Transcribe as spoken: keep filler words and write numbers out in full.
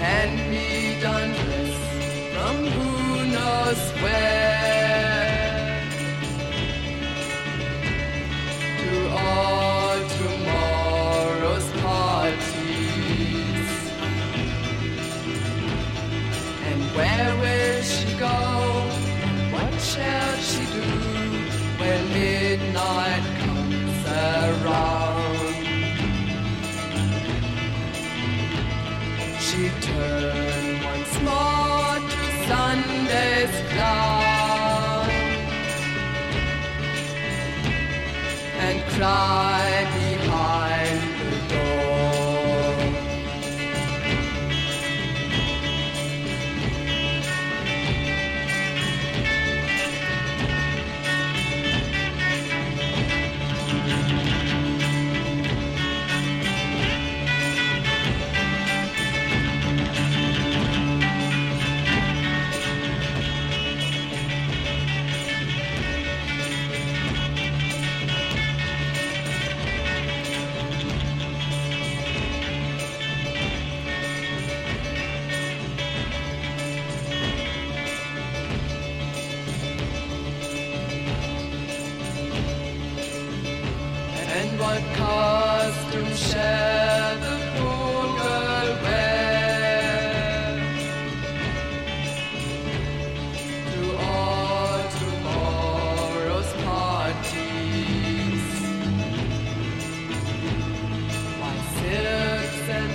hand-me down dress from who knows where to all tomorrow's parties. And where will she go? What shall she do when midnight comes around? She turned once more to Sunday's clown and cried behind the door. And what costume shall